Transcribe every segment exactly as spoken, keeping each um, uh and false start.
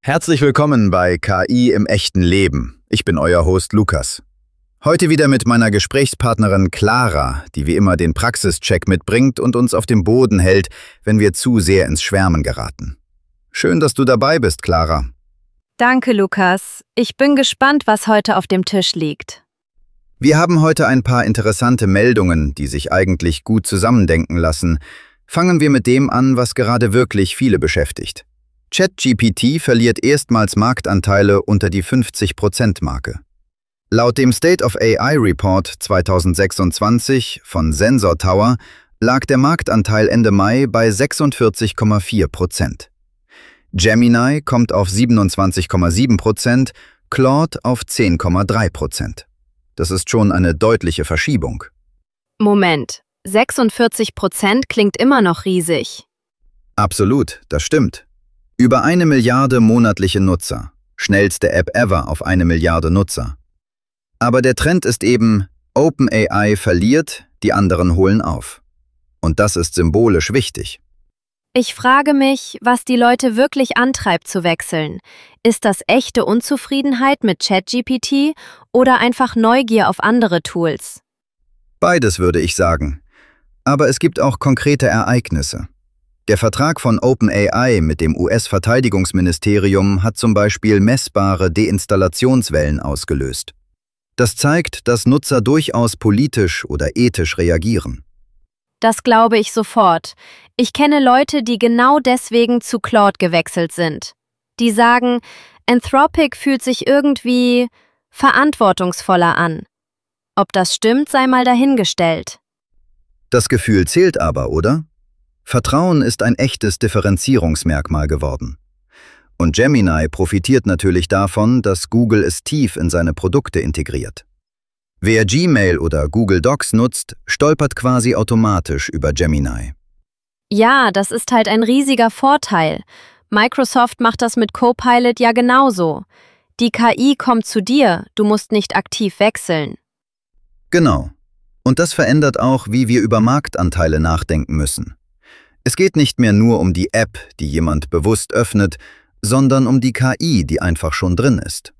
Herzlich willkommen bei K I im echten Leben. Ich bin euer Host Lukas. Heute wieder mit meiner Gesprächspartnerin Clara, die wie immer den Praxischeck mitbringt und uns auf dem Boden hält, wenn wir zu sehr ins Schwärmen geraten. Schön, dass du dabei bist, Clara. Danke, Lukas. Ich bin gespannt, was heute auf dem Tisch liegt. Wir haben heute ein paar interessante Meldungen, die sich eigentlich gut zusammendenken lassen. Fangen wir mit dem an, was gerade wirklich viele beschäftigt. ChatGPT verliert erstmals Marktanteile unter die fünfzig Prozent Marke. Laut dem State of A I Report zweitausendsechsundzwanzig von Sensor Tower lag der Marktanteil Ende Mai bei sechsundvierzig Komma vier Prozent. Gemini kommt auf siebenundzwanzig Komma sieben Prozent, Claude auf zehn Komma drei Prozent. Das ist schon eine deutliche Verschiebung. Moment, sechsundvierzig Prozent klingt immer noch riesig. Absolut, das stimmt. Über eine Milliarde monatliche Nutzer. Schnellste App ever auf eine Milliarde Nutzer. Aber der Trend ist eben, OpenAI verliert, die anderen holen auf. Und das ist symbolisch wichtig. Ich frage mich, was die Leute wirklich antreibt zu wechseln. Ist das echte Unzufriedenheit mit ChatGPT oder einfach Neugier auf andere Tools? Beides würde ich sagen. Aber es gibt auch konkrete Ereignisse. Der Vertrag von OpenAI mit dem U S-Verteidigungsministerium hat zum Beispiel messbare Deinstallationswellen ausgelöst. Das zeigt, dass Nutzer durchaus politisch oder ethisch reagieren. Das glaube ich sofort. Ich kenne Leute, die genau deswegen zu Claude gewechselt sind. Die sagen, Anthropic fühlt sich irgendwie verantwortungsvoller an. Ob das stimmt, sei mal dahingestellt. Das Gefühl zählt aber, oder? Vertrauen ist ein echtes Differenzierungsmerkmal geworden. Und Gemini profitiert natürlich davon, dass Google es tief in seine Produkte integriert. Wer Gmail oder Google Docs nutzt, stolpert quasi automatisch über Gemini. Ja, das ist halt ein riesiger Vorteil. Microsoft macht das mit Copilot ja genauso. Die K I kommt zu dir, du musst nicht aktiv wechseln. Genau. Und das verändert auch, wie wir über Marktanteile nachdenken müssen. Es geht nicht mehr nur um die App, die jemand bewusst öffnet, sondern um die K I, die einfach schon drin ist.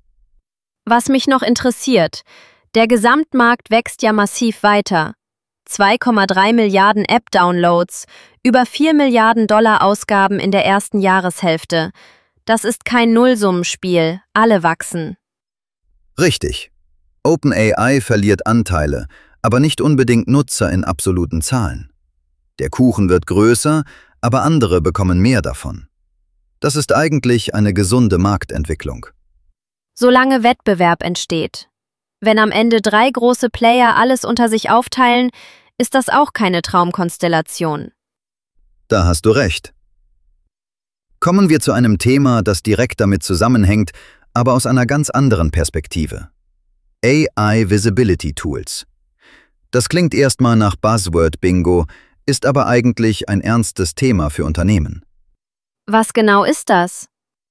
Was mich noch interessiert, der Gesamtmarkt wächst ja massiv weiter. zwei Komma drei Milliarden App-Downloads, über vier Milliarden Dollar Ausgaben in der ersten Jahreshälfte. Das ist kein Nullsummenspiel, alle wachsen. Richtig. OpenAI verliert Anteile, aber nicht unbedingt Nutzer in absoluten Zahlen. Der Kuchen wird größer, aber andere bekommen mehr davon. Das ist eigentlich eine gesunde Marktentwicklung. Solange Wettbewerb entsteht. Wenn am Ende drei große Player alles unter sich aufteilen, ist das auch keine Traumkonstellation. Da hast du recht. Kommen wir zu einem Thema, das direkt damit zusammenhängt, aber aus einer ganz anderen Perspektive. A I Visibility Tools. Das klingt erstmal nach Buzzword-Bingo, ist aber eigentlich ein ernstes Thema für Unternehmen. Was genau ist das?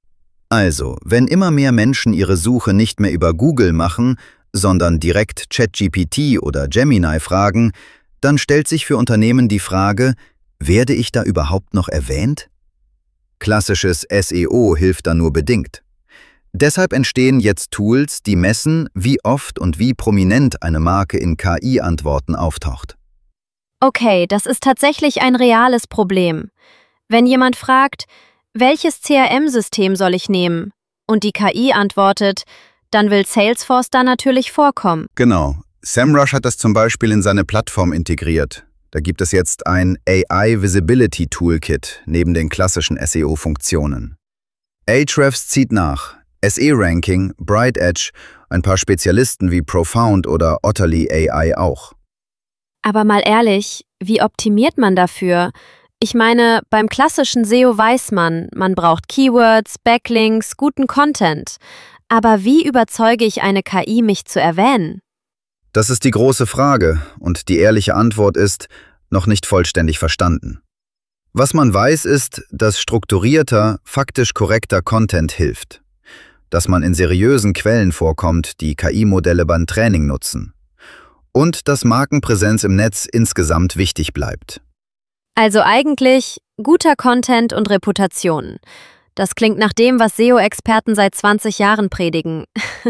Also, wenn immer mehr Menschen ihre Suche nicht mehr über Google machen, sondern direkt ChatGPT oder Gemini fragen, dann stellt sich für Unternehmen die Frage, werde ich da überhaupt noch erwähnt? Klassisches S E O hilft da nur bedingt. Deshalb entstehen jetzt Tools, die messen, wie oft und wie prominent eine Marke in K I-Antworten auftaucht. Okay, das ist tatsächlich ein reales Problem. Wenn jemand fragt, welches C R M-System soll ich nehmen? Und die K I antwortet, dann will Salesforce da natürlich vorkommen. Genau. SEMrush hat das zum Beispiel in seine Plattform integriert. Da gibt es jetzt ein A I Visibility Toolkit neben den klassischen S E O-Funktionen. Ahrefs zieht nach. S E-Ranking, Bright Edge, ein paar Spezialisten wie Profound oder Otterly A I auch. Aber mal ehrlich, wie optimiert man dafür? Ich meine, beim klassischen S E O weiß man, man braucht Keywords, Backlinks, guten Content. Aber wie überzeuge ich eine K I, mich zu erwähnen? Das ist die große Frage und die ehrliche Antwort ist, noch nicht vollständig verstanden. Was man weiß ist, dass strukturierter, faktisch korrekter Content hilft. Dass man in seriösen Quellen vorkommt, die K I-Modelle beim Training nutzen. Und dass Markenpräsenz im Netz insgesamt wichtig bleibt. Also eigentlich guter Content und Reputation. Das klingt nach dem, was S E O-Experten seit zwanzig Jahren predigen.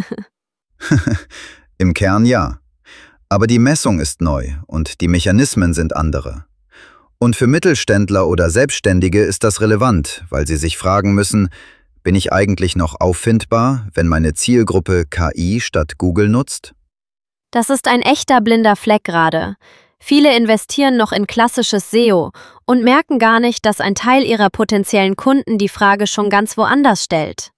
Im Kern ja. Aber die Messung ist neu und die Mechanismen sind andere. Und für Mittelständler oder Selbstständige ist das relevant, weil sie sich fragen müssen, bin ich eigentlich noch auffindbar, wenn meine Zielgruppe K I statt Google nutzt? Das ist ein echter blinder Fleck gerade. Viele investieren noch in klassisches S E O und merken gar nicht, dass ein Teil ihrer potenziellen Kunden die Frage schon ganz woanders stellt.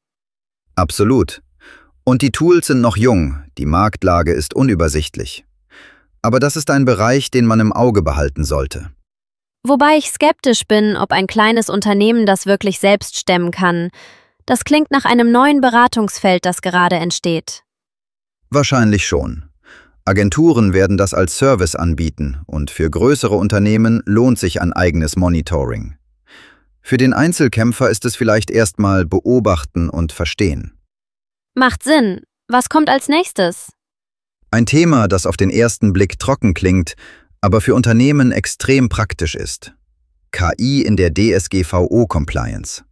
Absolut. Und die Tools sind noch jung, die Marktlage ist unübersichtlich. Aber das ist ein Bereich, den man im Auge behalten sollte. Wobei ich skeptisch bin, ob ein kleines Unternehmen das wirklich selbst stemmen kann. Das klingt nach einem neuen Beratungsfeld, das gerade entsteht. Wahrscheinlich schon. Agenturen werden das als Service anbieten und für größere Unternehmen lohnt sich ein eigenes Monitoring. Für den Einzelkämpfer ist es vielleicht erstmal beobachten und verstehen. Macht Sinn. Was kommt als nächstes? Ein Thema, das auf den ersten Blick trocken klingt, aber für Unternehmen extrem praktisch ist. K I in der D S G V O-Compliance.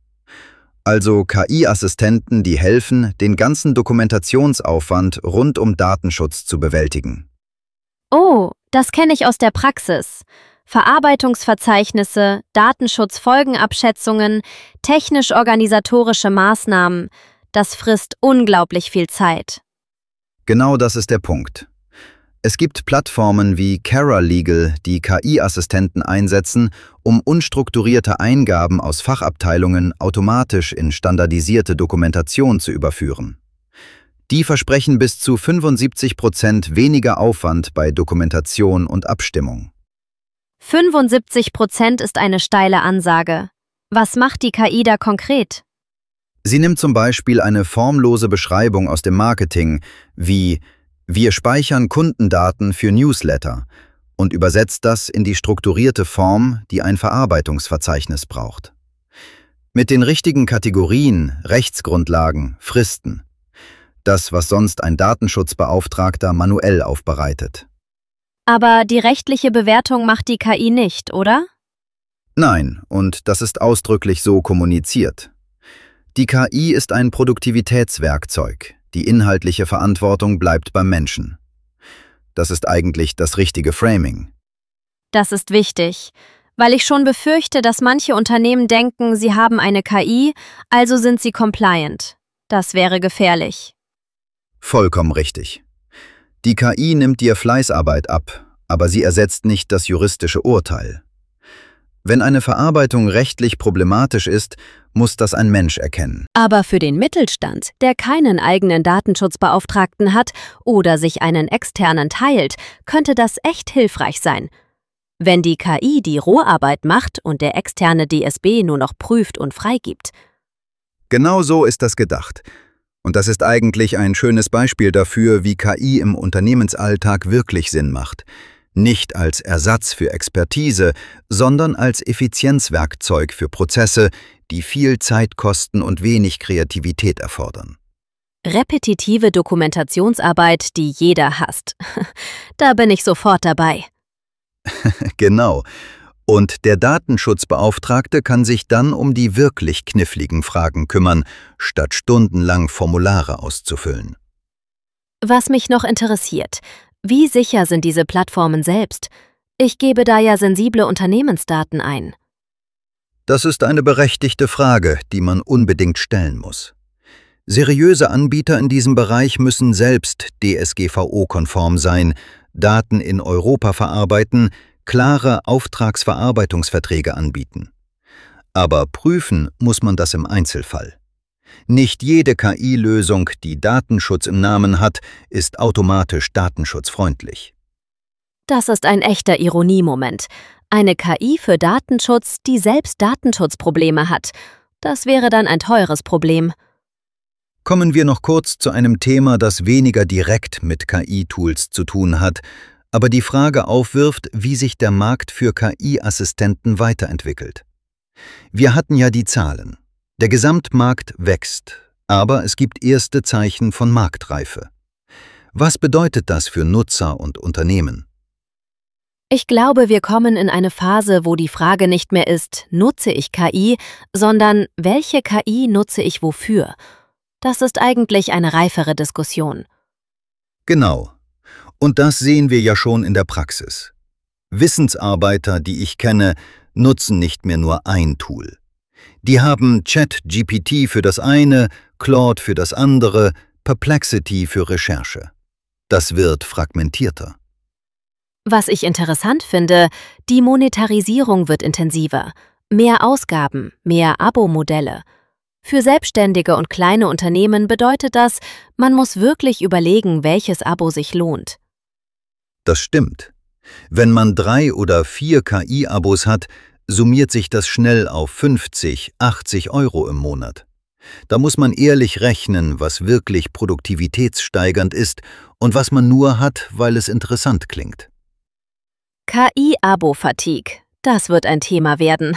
Also K I-Assistenten, die helfen, den ganzen Dokumentationsaufwand rund um Datenschutz zu bewältigen. Oh, das kenne ich aus der Praxis. Verarbeitungsverzeichnisse, Datenschutzfolgenabschätzungen, technisch-organisatorische Maßnahmen. Das frisst unglaublich viel Zeit. Genau das ist der Punkt. Es gibt Plattformen wie Cara Legal, die K I-Assistenten einsetzen, um unstrukturierte Eingaben aus Fachabteilungen automatisch in standardisierte Dokumentation zu überführen. Die versprechen bis zu fünfundsiebzig Prozent weniger Aufwand bei Dokumentation und Abstimmung. fünfundsiebzig Prozent ist eine steile Ansage. Was macht die K I da konkret? Sie nimmt zum Beispiel eine formlose Beschreibung aus dem Marketing wie „Wir speichern Kundendaten für Newsletter“ und übersetzt das in die strukturierte Form, die ein Verarbeitungsverzeichnis braucht. Mit den richtigen Kategorien, Rechtsgrundlagen, Fristen. Das, was sonst ein Datenschutzbeauftragter manuell aufbereitet. Aber die rechtliche Bewertung macht die K I nicht, oder? Nein, und das ist ausdrücklich so kommuniziert. Die K I ist ein Produktivitätswerkzeug. Die inhaltliche Verantwortung bleibt beim Menschen. Das ist eigentlich das richtige Framing. Das ist wichtig, weil ich schon befürchte, dass manche Unternehmen denken, sie haben eine K I, also sind sie compliant. Das wäre gefährlich. Vollkommen richtig. Die K I nimmt dir Fleißarbeit ab, aber sie ersetzt nicht das juristische Urteil. Wenn eine Verarbeitung rechtlich problematisch ist, muss das ein Mensch erkennen. Aber für den Mittelstand, der keinen eigenen Datenschutzbeauftragten hat oder sich einen externen teilt, könnte das echt hilfreich sein. Wenn die K I die Roharbeit macht und der externe D S B nur noch prüft und freigibt. Genau so ist das gedacht. Und das ist eigentlich ein schönes Beispiel dafür, wie K I im Unternehmensalltag wirklich Sinn macht. Nicht als Ersatz für Expertise, sondern als Effizienzwerkzeug für Prozesse, die viel Zeit kosten und wenig Kreativität erfordern. Repetitive Dokumentationsarbeit, die jeder hasst. Da bin ich sofort dabei. Genau. Und der Datenschutzbeauftragte kann sich dann um die wirklich kniffligen Fragen kümmern, statt stundenlang Formulare auszufüllen. Was mich noch interessiert: Wie sicher sind diese Plattformen selbst? Ich gebe da ja sensible Unternehmensdaten ein. Das ist eine berechtigte Frage, die man unbedingt stellen muss. Seriöse Anbieter in diesem Bereich müssen selbst D S G V O-konform sein, Daten in Europa verarbeiten, klare Auftragsverarbeitungsverträge anbieten. Aber prüfen muss man das im Einzelfall. Nicht jede K I-Lösung, die Datenschutz im Namen hat, ist automatisch datenschutzfreundlich. Das ist ein echter Ironiemoment. Eine K I für Datenschutz, die selbst Datenschutzprobleme hat. Das wäre dann ein teures Problem. Kommen wir noch kurz zu einem Thema, das weniger direkt mit K I-Tools zu tun hat, aber die Frage aufwirft, wie sich der Markt für K I-Assistenten weiterentwickelt. Wir hatten ja die Zahlen. Der Gesamtmarkt wächst, aber es gibt erste Zeichen von Marktreife. Was bedeutet das für Nutzer und Unternehmen? Ich glaube, wir kommen in eine Phase, wo die Frage nicht mehr ist, nutze ich K I, sondern welche K I nutze ich wofür? Das ist eigentlich eine reifere Diskussion. Genau. Und das sehen wir ja schon in der Praxis. Wissensarbeiter, die ich kenne, nutzen nicht mehr nur ein Tool. Die haben ChatGPT für das eine, Claude für das andere, Perplexity für Recherche. Das wird fragmentierter. Was ich interessant finde, die Monetarisierung wird intensiver. Mehr Ausgaben, mehr Abo-Modelle. Für Selbstständige und kleine Unternehmen bedeutet das, man muss wirklich überlegen, welches Abo sich lohnt. Das stimmt. Wenn man drei oder vier K I-Abos hat, summiert sich das schnell auf fünfzig, achtzig Euro im Monat. Da muss man ehrlich rechnen, was wirklich produktivitätssteigernd ist und was man nur hat, weil es interessant klingt. K I-Abo-Fatigue, das wird ein Thema werden.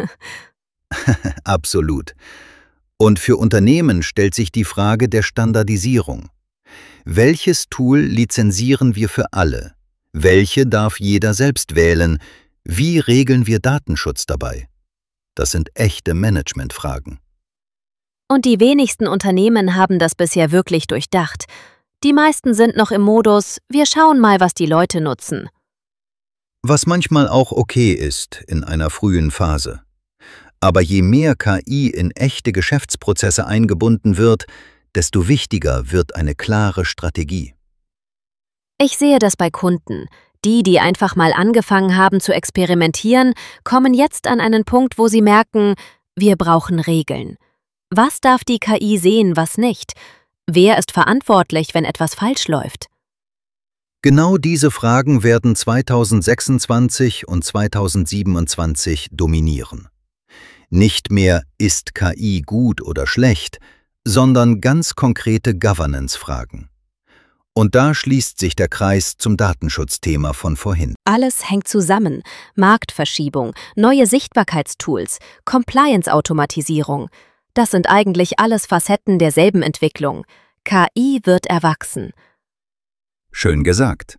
Absolut. Und für Unternehmen stellt sich die Frage der Standardisierung. Welches Tool lizenzieren wir für alle? Welche darf jeder selbst wählen? Wie regeln wir Datenschutz dabei? Das sind echte Managementfragen. Und die wenigsten Unternehmen haben das bisher wirklich durchdacht. Die meisten sind noch im Modus, wir schauen mal, was die Leute nutzen. Was manchmal auch okay ist in einer frühen Phase. Aber je mehr K I in echte Geschäftsprozesse eingebunden wird, desto wichtiger wird eine klare Strategie. Ich sehe das bei Kunden. Die, die einfach mal angefangen haben zu experimentieren, kommen jetzt an einen Punkt, wo sie merken, wir brauchen Regeln. Was darf die K I sehen, was nicht? Wer ist verantwortlich, wenn etwas falsch läuft? Genau diese Fragen werden zweitausendsechsundzwanzig und zweitausendsiebenundzwanzig dominieren. Nicht mehr, ist K I gut oder schlecht, sondern ganz konkrete Governance-Fragen. Und da schließt sich der Kreis zum Datenschutzthema von vorhin. Alles hängt zusammen. Marktverschiebung, neue Sichtbarkeitstools, Compliance-Automatisierung. Das sind eigentlich alles Facetten derselben Entwicklung. K I wird erwachsen. Schön gesagt.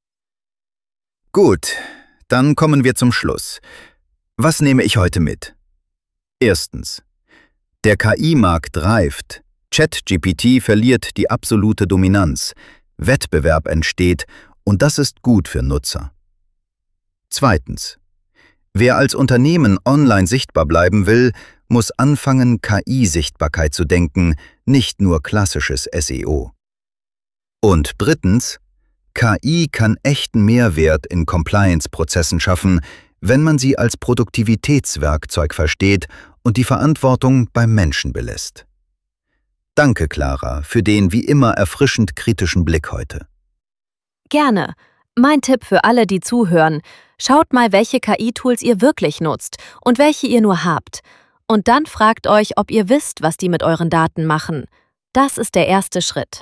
Gut, dann kommen wir zum Schluss. Was nehme ich heute mit? Erstens. Der K I-Markt reift. ChatGPT verliert die absolute Dominanz. Wettbewerb entsteht und das ist gut für Nutzer. Zweitens. Wer als Unternehmen online sichtbar bleiben will, muss anfangen, K I-Sichtbarkeit zu denken, nicht nur klassisches S E O. Und drittens. K I kann echten Mehrwert in Compliance-Prozessen schaffen, wenn man sie als Produktivitätswerkzeug versteht und die Verantwortung beim Menschen belässt. Danke, Clara, für den wie immer erfrischend kritischen Blick heute. Gerne. Mein Tipp für alle, die zuhören, schaut mal, welche K I-Tools ihr wirklich nutzt und welche ihr nur habt. Und dann fragt euch, ob ihr wisst, was die mit euren Daten machen. Das ist der erste Schritt.